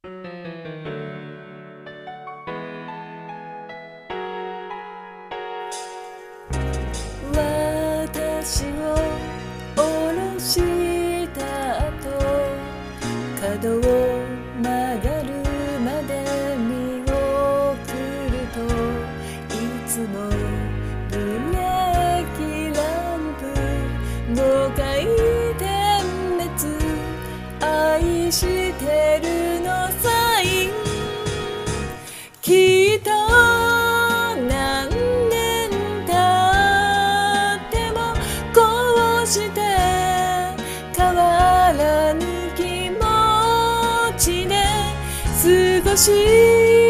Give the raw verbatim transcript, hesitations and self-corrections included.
私を降ろした後、角を曲がるまで見送ると、いつも履歴ランプごかい点滅、愛してるのサイン、きっと何年経ってもこうして変わらぬ気持ちで過ごし